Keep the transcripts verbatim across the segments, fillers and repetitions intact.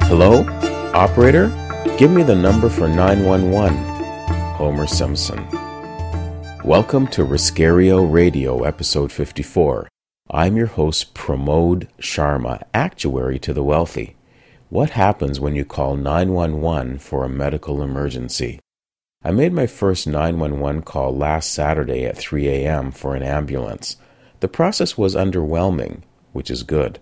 Hello? Operator? Give me the number for nine one one. Homer Simpson. Welcome to Riscario Radio, episode fifty-four. I'm your host, Pramod Sharma, actuary to the wealthy. What happens when you call nine one one for a medical emergency? I made my first nine one one call last Saturday at three a.m. for an ambulance. The process was underwhelming, which is good.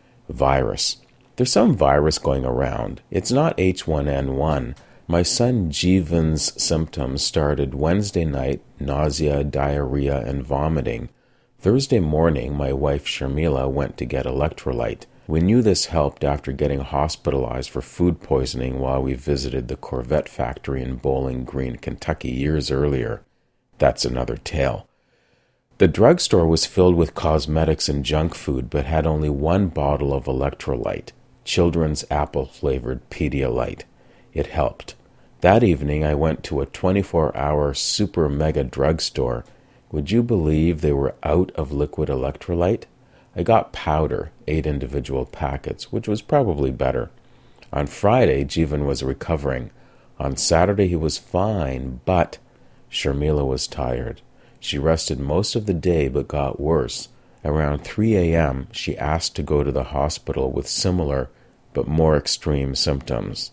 Virus. There's some virus going around. It's not H one N one. My son Jeevan's symptoms started Wednesday night, nausea, diarrhea, and vomiting. Thursday morning, my wife Sharmila went to get electrolyte. We knew this helped after getting hospitalized for food poisoning while we visited the Corvette factory in Bowling Green, Kentucky years earlier. That's another tale. The drugstore was filled with cosmetics and junk food, but had only one bottle of electrolyte, children's apple-flavored Pedialyte. It helped. That evening, I went to a twenty-four hour super mega drugstore. Would you believe they were out of liquid electrolyte? I got powder, eight individual packets, which was probably better. On Friday, Jeevan was recovering. On Saturday, he was fine, but Sharmila was tired. She rested most of the day but got worse. Around three a.m., she asked to go to the hospital with similar but more extreme symptoms.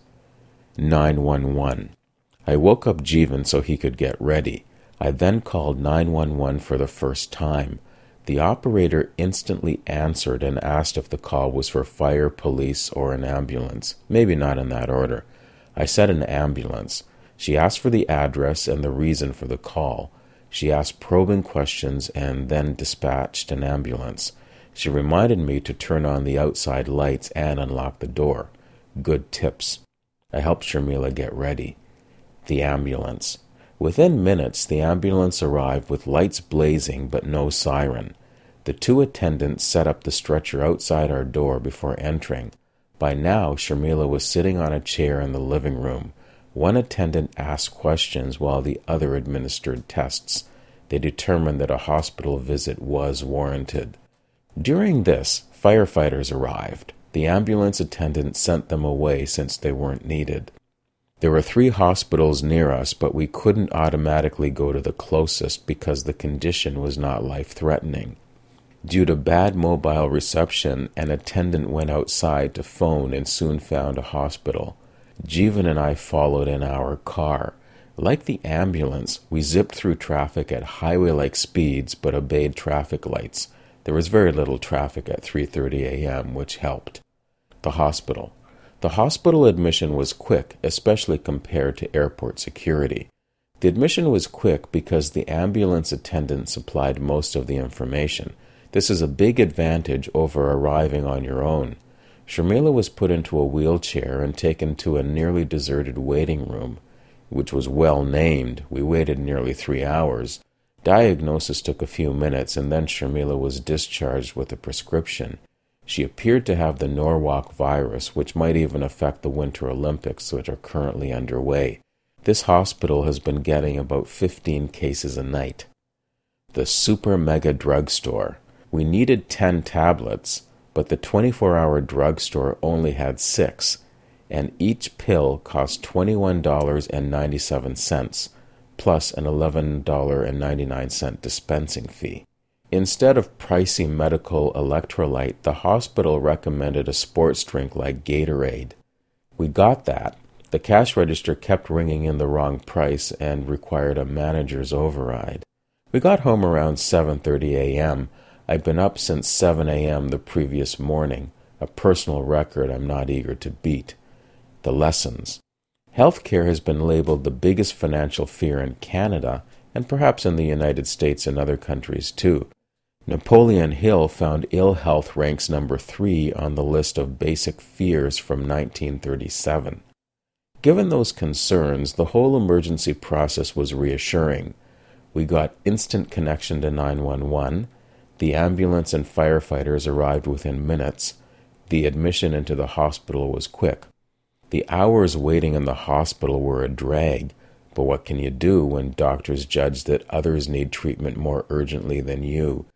nine one one. I woke up Jeevan so he could get ready. I then called nine one one for the first time. The operator instantly answered and asked if the call was for fire, police, or an ambulance. Maybe not in that order. I said an ambulance. She asked for the address and the reason for the call. She asked probing questions and then dispatched an ambulance. She reminded me to turn on the outside lights and unlock the door. Good tips. I helped Sharmila get ready. The ambulance. Within minutes, the ambulance arrived with lights blazing but no siren. The two attendants set up the stretcher outside our door before entering. By now, Sharmila was sitting on a chair in the living room. One attendant asked questions while the other administered tests. They determined that a hospital visit was warranted. During this, firefighters arrived. The ambulance attendant sent them away since they weren't needed. There were three hospitals near us, but we couldn't automatically go to the closest because the condition was not life-threatening. Due to bad mobile reception, an attendant went outside to phone and soon found a hospital. Jeevan and I followed in our car. Like the ambulance, we zipped through traffic at highway-like speeds but obeyed traffic lights. There was very little traffic at three thirty a.m., which helped. The hospital. The hospital admission was quick, especially compared to airport security. The admission was quick because the ambulance attendant supplied most of the information. This is a big advantage over arriving on your own. Sharmila was put into a wheelchair and taken to a nearly deserted waiting room, which was well named. We waited nearly three hours. Diagnosis took a few minutes, and then Sharmila was discharged with a prescription. She appeared to have the Norwalk virus, which might even affect the Winter Olympics, which are currently underway. This hospital has been getting about fifteen cases a night. The super mega drugstore. We needed ten tablets, but the twenty-four hour drugstore only had six, and each pill cost twenty-one dollars and ninety-seven cents, plus an eleven dollars and ninety-nine cents dispensing fee. Instead of pricey medical electrolyte, the hospital recommended a sports drink like Gatorade. We got that. The cash register kept ringing in the wrong price and required a manager's override. We got home around seven thirty a.m., I'd been up since seven a.m. the previous morning, a personal record I'm not eager to beat. The lessons. Healthcare has been labeled the biggest financial fear in Canada, and perhaps in the United States and other countries too. Napoleon Hill found ill health ranks number three on the list of basic fears from nineteen thirty-seven. Given those concerns, the whole emergency process was reassuring. We got instant connection to nine one one. The ambulance and firefighters arrived within minutes. The admission into the hospital was quick. The hours waiting in the hospital were a drag, but what can you do when doctors judge that others need treatment more urgently than you?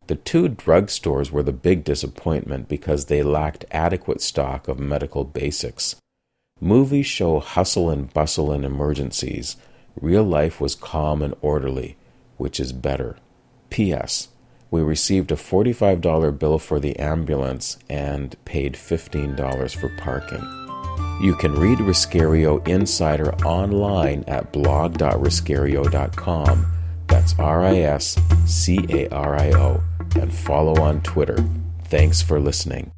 The two drugstores were the big disappointment because they lacked adequate stock of medical basics. Movies show hustle and bustle in emergencies. Real life was calm and orderly, which is better. P S. We received a forty-five dollars bill for the ambulance and paid fifteen dollars for parking. You can read Riscario Insider online at blog dot riscario dot com. That's R I S C A R I O. And follow on Twitter. Thanks for listening.